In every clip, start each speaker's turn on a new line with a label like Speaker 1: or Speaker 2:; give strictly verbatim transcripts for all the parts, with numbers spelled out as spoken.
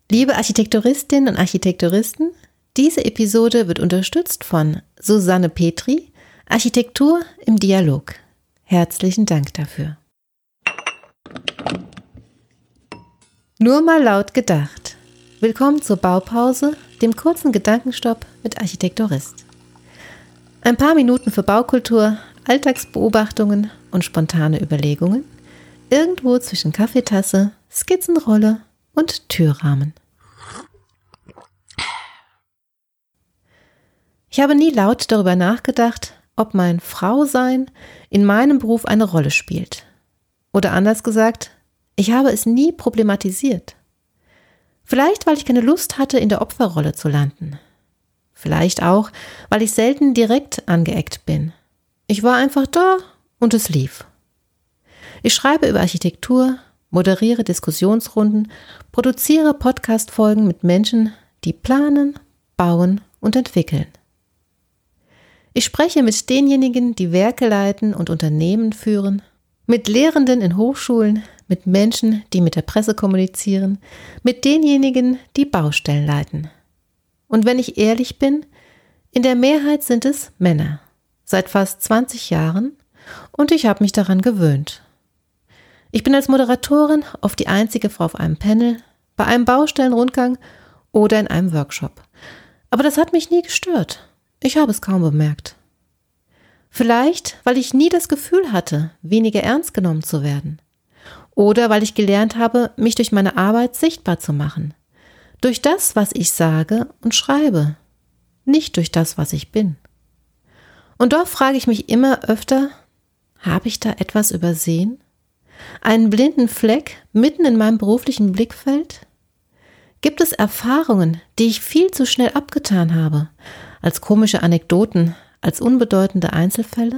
Speaker 1: Liebe Architekturistinnen und Architekturisten, diese Episode wird unterstützt von Susanne Petri, Architektur im Dialog. Herzlichen Dank dafür. Nur mal laut gedacht. Willkommen zur Baupause, dem kurzen Gedankenstopp mit Architekturist. Ein paar Minuten für Baukultur, Alltagsbeobachtungen und spontane Überlegungen, irgendwo zwischen Kaffeetasse, Skizzenrolle und Türrahmen. Ich habe nie laut darüber nachgedacht, ob mein Frausein in meinem Beruf eine Rolle spielt. Oder anders gesagt, ich habe es nie problematisiert. Vielleicht, weil ich keine Lust hatte, in der Opferrolle zu landen. Vielleicht auch, weil ich selten direkt angeeckt bin. Ich war einfach da und es lief. Ich schreibe über Architektur, moderiere Diskussionsrunden, produziere Podcast-Folgen mit Menschen, die planen, bauen und entwickeln. Ich spreche mit denjenigen, die Werke leiten und Unternehmen führen, mit Lehrenden in Hochschulen, mit Menschen, die mit der Presse kommunizieren, mit denjenigen, die Baustellen leiten. Und wenn ich ehrlich bin, in der Mehrheit sind es Männer, seit fast zwanzig Jahren, und ich habe mich daran gewöhnt. Ich bin als Moderatorin oft die einzige Frau auf einem Panel, bei einem Baustellenrundgang oder in einem Workshop. Aber das hat mich nie gestört. Ich habe es kaum bemerkt. Vielleicht, weil ich nie das Gefühl hatte, weniger ernst genommen zu werden. Oder weil ich gelernt habe, mich durch meine Arbeit sichtbar zu machen. Durch das, was ich sage und schreibe. Nicht durch das, was ich bin. Und doch frage ich mich immer öfter, habe ich da etwas übersehen? Einen blinden Fleck mitten in meinem beruflichen Blickfeld? Gibt es Erfahrungen, die ich viel zu schnell abgetan habe, als komische Anekdoten, als unbedeutende Einzelfälle?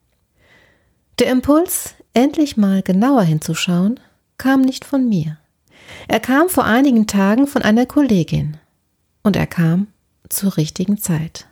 Speaker 1: Der Impuls, endlich mal genauer hinzuschauen, kam nicht von mir. Er kam vor einigen Tagen von einer Kollegin. Und er kam zur richtigen Zeit.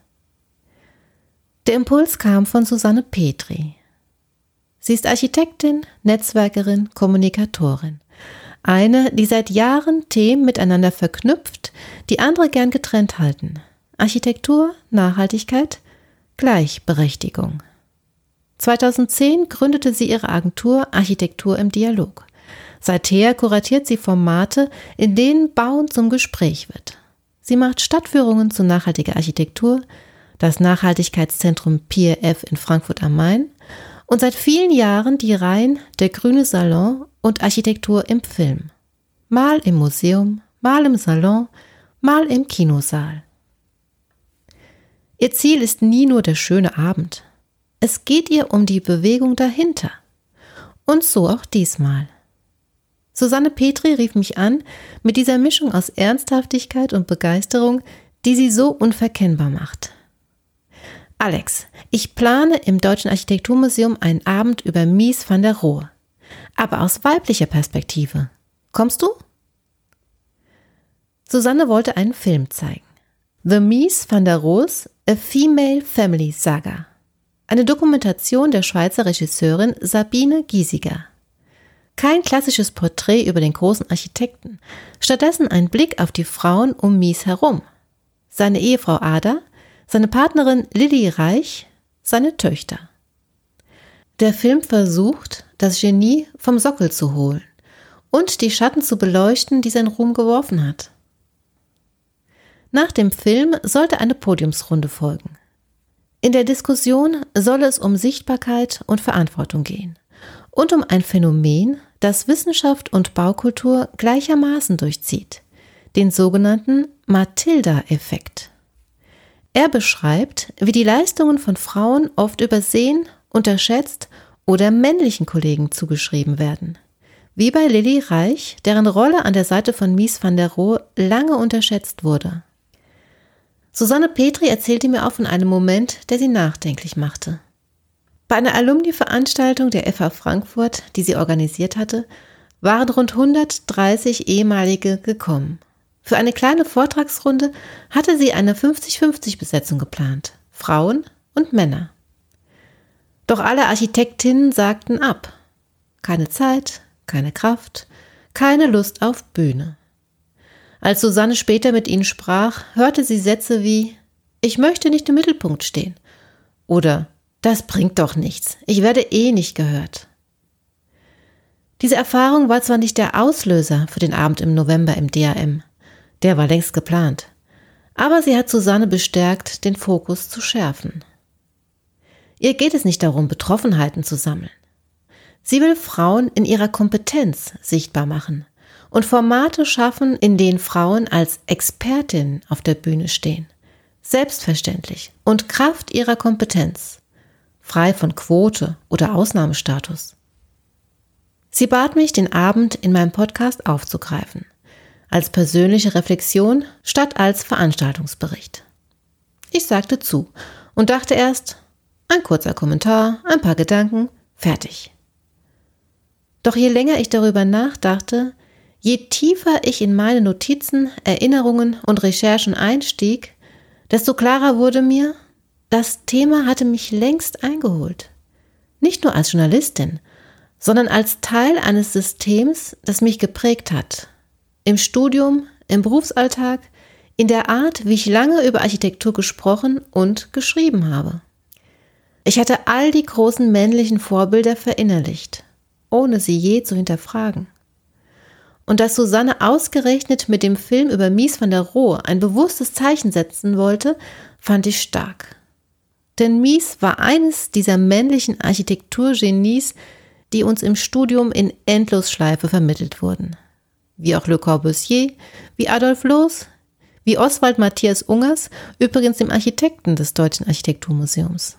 Speaker 1: Der Impuls kam von Susanne Petri. Sie ist Architektin, Netzwerkerin, Kommunikatorin. Eine, die seit Jahren Themen miteinander verknüpft, die andere gern getrennt halten. Architektur, Nachhaltigkeit, Gleichberechtigung. zweitausendzehn gründete sie ihre Agentur Architektur im Dialog. Seither kuratiert sie Formate, in denen Bauen zum Gespräch wird. Sie macht Stadtführungen zu nachhaltiger Architektur, das Nachhaltigkeitszentrum Pier F in Frankfurt am Main und seit vielen Jahren die Reihen Der grüne Salon und Architektur im Film. Mal im Museum, mal im Salon, mal im Kinosaal. Ihr Ziel ist nie nur der schöne Abend. Es geht ihr um die Bewegung dahinter. Und so auch diesmal. Susanne Petri rief mich an mit dieser Mischung aus Ernsthaftigkeit und Begeisterung, die sie so unverkennbar macht. Alex, ich plane im Deutschen Architekturmuseum einen Abend über Mies van der Rohe, aber aus weiblicher Perspektive. Kommst du? Susanne wollte einen Film zeigen. The Mies van der Rohes, A Female Family Saga. Eine Dokumentation der Schweizer Regisseurin Sabine Giesiger. Kein klassisches Porträt über den großen Architekten, stattdessen ein Blick auf die Frauen um Mies herum. Seine Ehefrau Ada, seine Partnerin Lilly Reich, seine Töchter. Der Film versucht, das Genie vom Sockel zu holen und die Schatten zu beleuchten, die sein Ruhm geworfen hat. Nach dem Film sollte eine Podiumsrunde folgen. In der Diskussion soll es um Sichtbarkeit und Verantwortung gehen und um ein Phänomen, das Wissenschaft und Baukultur gleichermaßen durchzieht, den sogenannten Matilda-Effekt. Er beschreibt, wie die Leistungen von Frauen oft übersehen, unterschätzt oder männlichen Kollegen zugeschrieben werden. Wie bei Lilly Reich, deren Rolle an der Seite von Mies van der Rohe lange unterschätzt wurde. Susanne Petri erzählte mir auch von einem Moment, der sie nachdenklich machte. Bei einer Alumni-Veranstaltung der F H Frankfurt, die sie organisiert hatte, waren rund hundertdreißig ehemalige gekommen. Für eine kleine Vortragsrunde hatte sie eine fünfzig fünfzig Besetzung geplant, Frauen und Männer. Doch alle Architektinnen sagten ab. Keine Zeit, keine Kraft, keine Lust auf Bühne. Als Susanne später mit ihnen sprach, hörte sie Sätze wie: Ich möchte nicht im Mittelpunkt stehen oder Das bringt doch nichts, ich werde eh nicht gehört. Diese Erfahrung war zwar nicht der Auslöser für den Abend im November im D A M, der war längst geplant, aber sie hat Susanne bestärkt, den Fokus zu schärfen. Ihr geht es nicht darum, Betroffenheiten zu sammeln. Sie will Frauen in ihrer Kompetenz sichtbar machen und Formate schaffen, in denen Frauen als Expertin auf der Bühne stehen, selbstverständlich und Kraft ihrer Kompetenz, frei von Quote oder Ausnahmestatus. Sie bat mich, den Abend in meinem Podcast aufzugreifen, als persönliche Reflexion statt als Veranstaltungsbericht. Ich sagte zu und dachte erst, ein kurzer Kommentar, ein paar Gedanken, fertig. Doch je länger ich darüber nachdachte, je tiefer ich in meine Notizen, Erinnerungen und Recherchen einstieg, desto klarer wurde mir, das Thema hatte mich längst eingeholt. Nicht nur als Journalistin, sondern als Teil eines Systems, das mich geprägt hat. Im Studium, im Berufsalltag, in der Art, wie ich lange über Architektur gesprochen und geschrieben habe. Ich hatte all die großen männlichen Vorbilder verinnerlicht, ohne sie je zu hinterfragen. Und dass Susanne ausgerechnet mit dem Film über Mies van der Rohe ein bewusstes Zeichen setzen wollte, fand ich stark. Denn Mies war eines dieser männlichen Architekturgenies, die uns im Studium in Endlosschleife vermittelt wurden. Wie auch Le Corbusier, wie Adolf Loos, wie Oswald Matthias Ungers, übrigens dem Architekten des Deutschen Architekturmuseums.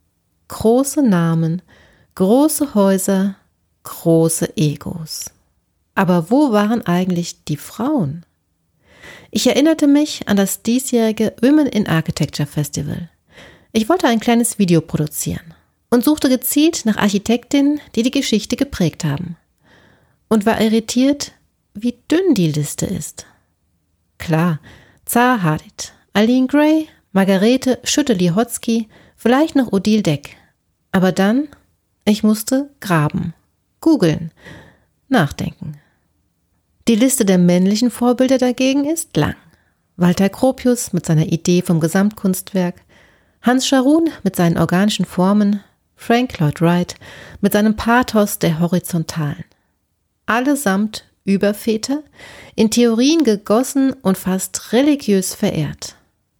Speaker 1: Große Namen, große Häuser, große Egos. Aber wo waren eigentlich die Frauen? Ich erinnerte mich an das diesjährige Women in Architecture Festival. Ich wollte ein kleines Video produzieren und suchte gezielt nach Architektinnen, die die Geschichte geprägt haben. Und war irritiert, wie dünn die Liste ist. Klar, Zaha Hadid, Eileen Gray, Margarete Schütte-Lihotzky, vielleicht noch Odile Deck. Aber dann, ich musste graben, googeln, nachdenken. Die Liste der männlichen Vorbilder dagegen ist lang. Walter Gropius mit seiner Idee vom Gesamtkunstwerk, Hans Scharoun mit seinen organischen Formen, Frank Lloyd Wright mit seinem Pathos der Horizontalen. Allesamt Überväter, in Theorien gegossen und fast religiös verehrt.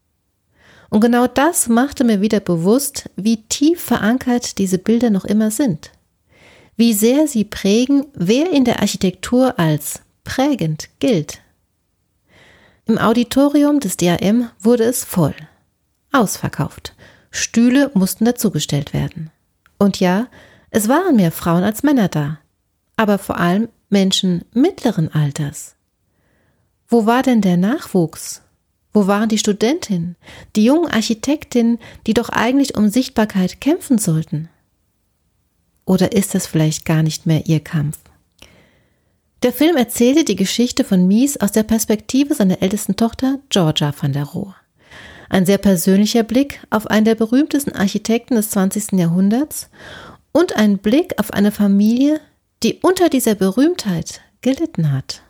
Speaker 1: Und genau das machte mir wieder bewusst, wie tief verankert diese Bilder noch immer sind. Wie sehr sie prägen, wer in der Architektur als prägend gilt. Im Auditorium des D A M wurde es voll. Ausverkauft. Stühle mussten dazugestellt werden. Und ja, es waren mehr Frauen als Männer da. Aber vor allem Menschen mittleren Alters. Wo war denn der Nachwuchs? Wo waren die Studentinnen, die jungen Architektinnen, die doch eigentlich um Sichtbarkeit kämpfen sollten? Oder ist das vielleicht gar nicht mehr ihr Kampf? Der Film erzählte die Geschichte von Mies aus der Perspektive seiner ältesten Tochter Georgia van der Rohe. Ein sehr persönlicher Blick auf einen der berühmtesten Architekten des zwanzigsten Jahrhunderts und ein Blick auf eine Familie, die unter dieser Berühmtheit gelitten hat.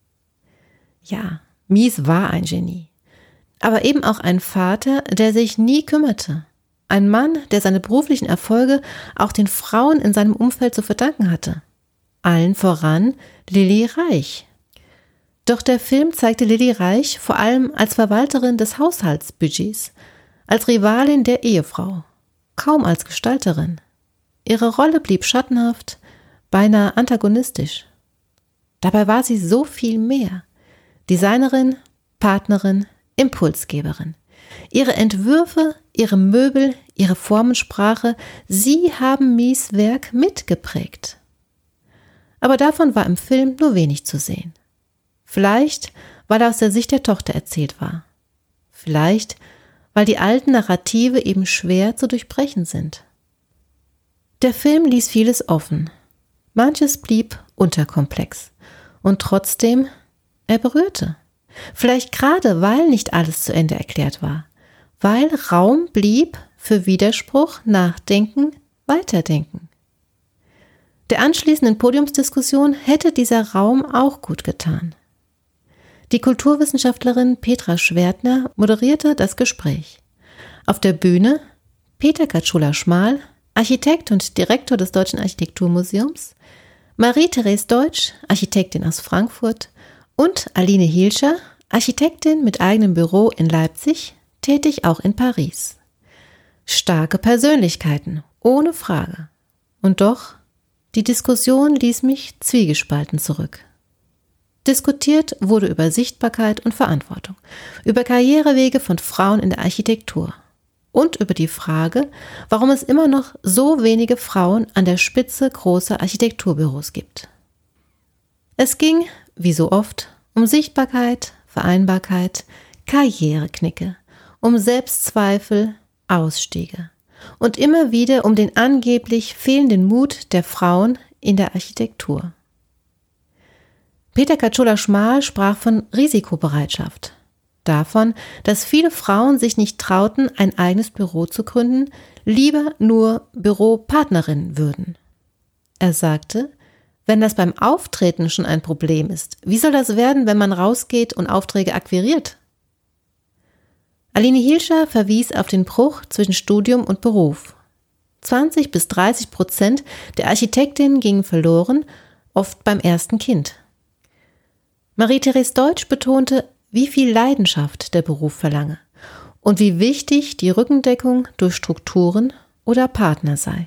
Speaker 1: Ja, Mies war ein Genie, aber eben auch ein Vater, der sich nie kümmerte. Ein Mann, der seine beruflichen Erfolge auch den Frauen in seinem Umfeld zu verdanken hatte. Allen voran Lilly Reich. Doch der Film zeigte Lilly Reich vor allem als Verwalterin des Haushaltsbudgets, als Rivalin der Ehefrau, kaum als Gestalterin. Ihre Rolle blieb schattenhaft, beinahe antagonistisch. Dabei war sie so viel mehr. Designerin, Partnerin, Impulsgeberin. Ihre Entwürfe, ihre Möbel, ihre Formensprache, sie haben Mies Werk mitgeprägt. Aber davon war im Film nur wenig zu sehen. Vielleicht, weil er aus der Sicht der Tochter erzählt war. Vielleicht, weil die alten Narrative eben schwer zu durchbrechen sind. Der Film ließ vieles offen. Manches blieb unterkomplex. Und trotzdem, er berührte. Vielleicht gerade, weil nicht alles zu Ende erklärt war. Weil Raum blieb für Widerspruch, Nachdenken, Weiterdenken. Der anschließenden Podiumsdiskussion hätte dieser Raum auch gut getan. Die Kulturwissenschaftlerin Petra Schwertner moderierte das Gespräch. Auf der Bühne Peter Katschola-Schmal, Architekt und Direktor des Deutschen Architekturmuseums, Marie-Therese Deutsch, Architektin aus Frankfurt, und Aline Hielscher, Architektin mit eigenem Büro in Leipzig, tätig auch in Paris. Starke Persönlichkeiten, ohne Frage. Und doch, die Diskussion ließ mich zwiegespalten zurück. Diskutiert wurde über Sichtbarkeit und Verantwortung, über Karrierewege von Frauen in der Architektur und über die Frage, warum es immer noch so wenige Frauen an der Spitze großer Architekturbüros gibt. Es ging, wie so oft, um Sichtbarkeit, Vereinbarkeit, Karriereknicke, um Selbstzweifel, Ausstiege und immer wieder um den angeblich fehlenden Mut der Frauen in der Architektur. Peter Katschola-Schmal sprach von Risikobereitschaft, davon, dass viele Frauen sich nicht trauten, ein eigenes Büro zu gründen, lieber nur Büropartnerinnen würden. Er sagte, wenn das beim Auftreten schon ein Problem ist, wie soll das werden, wenn man rausgeht und Aufträge akquiriert? Aline Hielscher verwies auf den Bruch zwischen Studium und Beruf. zwanzig bis dreißig Prozent der Architektinnen gingen verloren, oft beim ersten Kind. Marie-Therese Deutsch betonte, wie viel Leidenschaft der Beruf verlange und wie wichtig die Rückendeckung durch Strukturen oder Partner sei.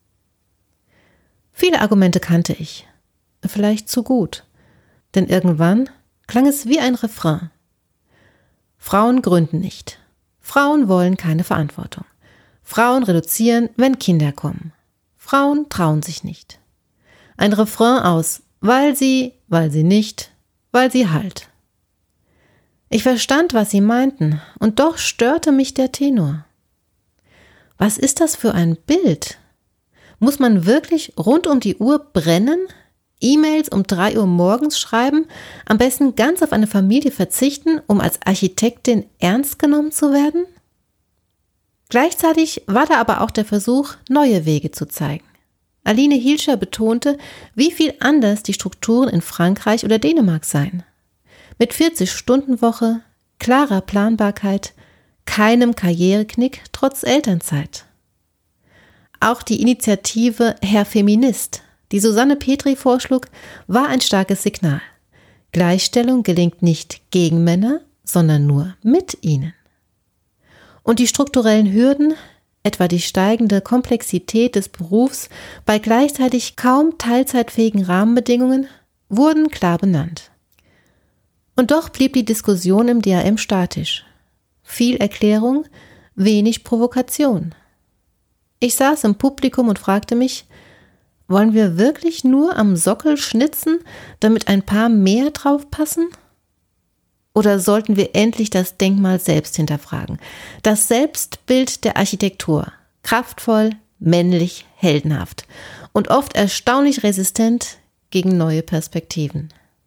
Speaker 1: Viele Argumente kannte ich, vielleicht zu gut, denn irgendwann klang es wie ein Refrain. Frauen gründen nicht. Frauen wollen keine Verantwortung. Frauen reduzieren, wenn Kinder kommen. Frauen trauen sich nicht. Ein Refrain aus weil sie, weil sie nicht, weil sie halt. Ich verstand, was sie meinten, und doch störte mich der Tenor. Was ist das für ein Bild? Muss man wirklich rund um die Uhr brennen, E-Mails um drei Uhr morgens schreiben, am besten ganz auf eine Familie verzichten, um als Architektin ernst genommen zu werden? Gleichzeitig war da aber auch der Versuch, neue Wege zu zeigen. Aline Hielscher betonte, wie viel anders die Strukturen in Frankreich oder Dänemark seien. Mit vierzig-Stunden-Woche, klarer Planbarkeit, keinem Karriereknick trotz Elternzeit. Auch die Initiative Herr Feminist, die Susanne Petri vorschlug, war ein starkes Signal. Gleichstellung gelingt nicht gegen Männer, sondern nur mit ihnen. Und die strukturellen Hürden, etwa die steigende Komplexität des Berufs bei gleichzeitig kaum teilzeitfähigen Rahmenbedingungen, wurden klar benannt. Und doch blieb die Diskussion im D A M statisch. Viel Erklärung, wenig Provokation. Ich saß im Publikum und fragte mich, wollen wir wirklich nur am Sockel schnitzen, damit ein paar mehr drauf passen? Oder sollten wir endlich das Denkmal selbst hinterfragen? Das Selbstbild der Architektur, kraftvoll, männlich, heldenhaft und oft erstaunlich resistent gegen neue Perspektiven.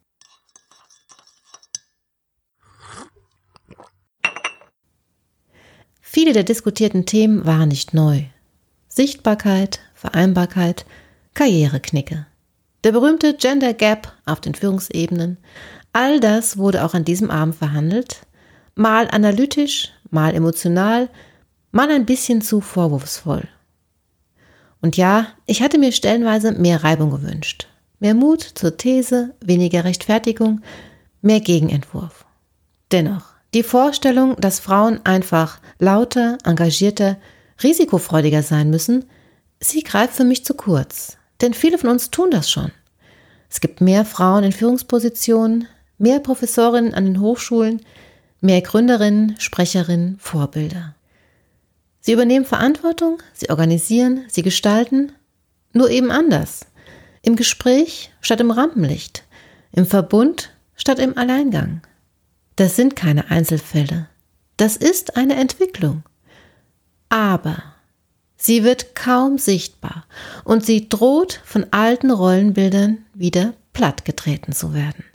Speaker 1: Viele der diskutierten Themen waren nicht neu. Sichtbarkeit, Vereinbarkeit, Karriereknicke. Der berühmte Gender Gap auf den Führungsebenen, all das wurde auch an diesem Abend verhandelt, mal analytisch, mal emotional, mal ein bisschen zu vorwurfsvoll. Und ja, ich hatte mir stellenweise mehr Reibung gewünscht, mehr Mut zur These, weniger Rechtfertigung, mehr Gegenentwurf. Dennoch, die Vorstellung, dass Frauen einfach lauter, engagierter, risikofreudiger sein müssen, sie greift für mich zu kurz. Denn viele von uns tun das schon. Es gibt mehr Frauen in Führungspositionen, mehr Professorinnen an den Hochschulen, mehr Gründerinnen, Sprecherinnen, Vorbilder. Sie übernehmen Verantwortung, sie organisieren, sie gestalten, nur eben anders. Im Gespräch statt im Rampenlicht, im Verbund statt im Alleingang. Das sind keine Einzelfälle. Das ist eine Entwicklung. Aber sie wird kaum sichtbar und sie droht von alten Rollenbildern wieder plattgetreten zu werden.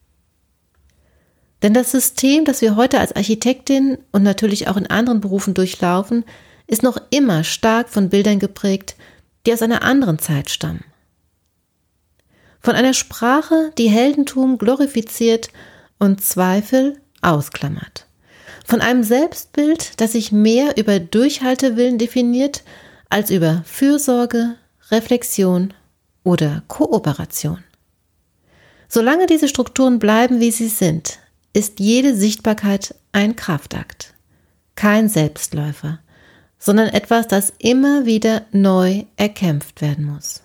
Speaker 1: Denn das System, das wir heute als Architektin und natürlich auch in anderen Berufen durchlaufen, ist noch immer stark von Bildern geprägt, die aus einer anderen Zeit stammen. Von einer Sprache, die Heldentum glorifiziert und Zweifel ausklammert. Von einem Selbstbild, das sich mehr über Durchhaltewillen definiert, als über Fürsorge, Reflexion oder Kooperation. Solange diese Strukturen bleiben, wie sie sind, ist jede Sichtbarkeit ein Kraftakt. Kein Selbstläufer, sondern etwas, das immer wieder neu erkämpft werden muss.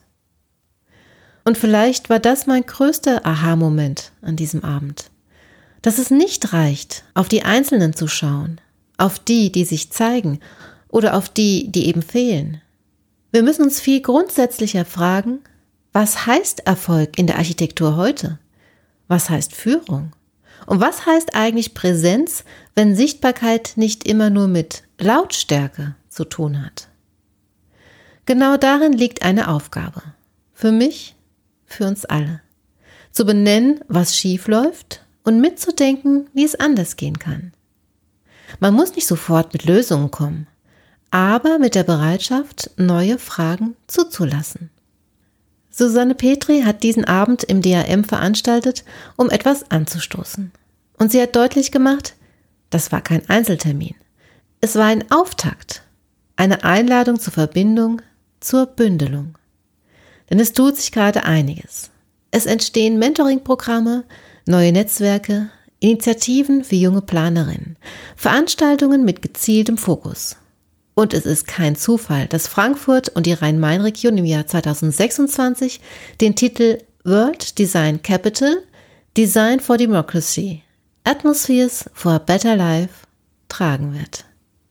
Speaker 1: Und vielleicht war das mein größter Aha-Moment an diesem Abend. Dass es nicht reicht, auf die Einzelnen zu schauen, auf die, die sich zeigen oder auf die, die eben fehlen. Wir müssen uns viel grundsätzlicher fragen, was heißt Erfolg in der Architektur heute? Was heißt Führung? Und was heißt eigentlich Präsenz, wenn Sichtbarkeit nicht immer nur mit Lautstärke zu tun hat? Genau darin liegt eine Aufgabe. Für mich, für uns alle. Zu benennen, was schief läuft und mitzudenken, wie es anders gehen kann. Man muss nicht sofort mit Lösungen kommen, aber mit der Bereitschaft, neue Fragen zuzulassen. Susanne Petry hat diesen Abend im D A M veranstaltet, um etwas anzustoßen. Und sie hat deutlich gemacht, das war kein Einzeltermin. Es war ein Auftakt, eine Einladung zur Verbindung, zur Bündelung. Denn es tut sich gerade einiges. Es entstehen Mentoring-Programme, neue Netzwerke, Initiativen für junge Planerinnen, Veranstaltungen mit gezieltem Fokus. Und es ist kein Zufall, dass Frankfurt und die Rhein-Main-Region im Jahr zweitausendsechsundzwanzig den Titel World Design Capital Design for Democracy Atmospheres for a Better Life tragen wird.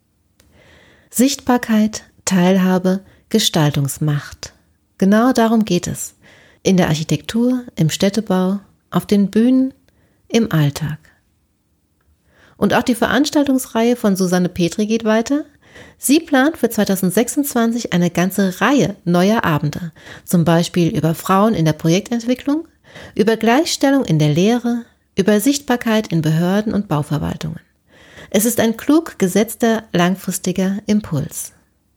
Speaker 1: Sichtbarkeit, Teilhabe, Gestaltungsmacht. Genau darum geht es. In der Architektur, im Städtebau, auf den Bühnen, im Alltag. Und auch die Veranstaltungsreihe von Susanne Petry geht weiter. Sie plant für zweitausendsechsundzwanzig eine ganze Reihe neuer Abende, zum Beispiel über Frauen in der Projektentwicklung, über Gleichstellung in der Lehre, über Sichtbarkeit in Behörden und Bauverwaltungen. Es ist ein klug gesetzter, langfristiger Impuls.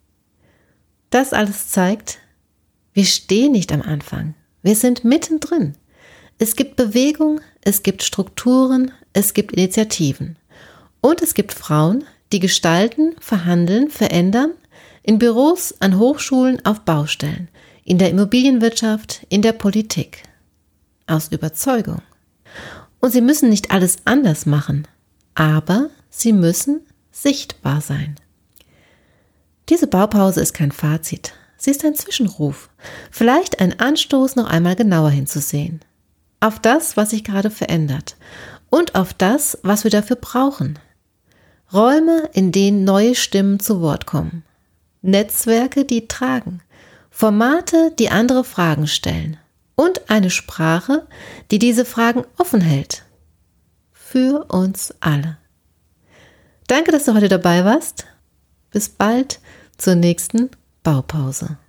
Speaker 1: Das alles zeigt, wir stehen nicht am Anfang, wir sind mittendrin. Es gibt Bewegung, es gibt Strukturen, es gibt Initiativen. Und es gibt Frauen, die gestalten, verhandeln, verändern, in Büros, an Hochschulen, auf Baustellen, in der Immobilienwirtschaft, in der Politik. Aus Überzeugung. Und sie müssen nicht alles anders machen, aber sie müssen sichtbar sein. Diese Baupause ist kein Fazit, sie ist ein Zwischenruf, vielleicht ein Anstoß, noch einmal genauer hinzusehen. Auf das, was sich gerade verändert und auf das, was wir dafür brauchen. Räume, in denen neue Stimmen zu Wort kommen. Netzwerke, die tragen. Formate, die andere Fragen stellen. Und eine Sprache, die diese Fragen offen hält. Für uns alle. Danke, dass du heute dabei warst. Bis bald zur nächsten Baupause.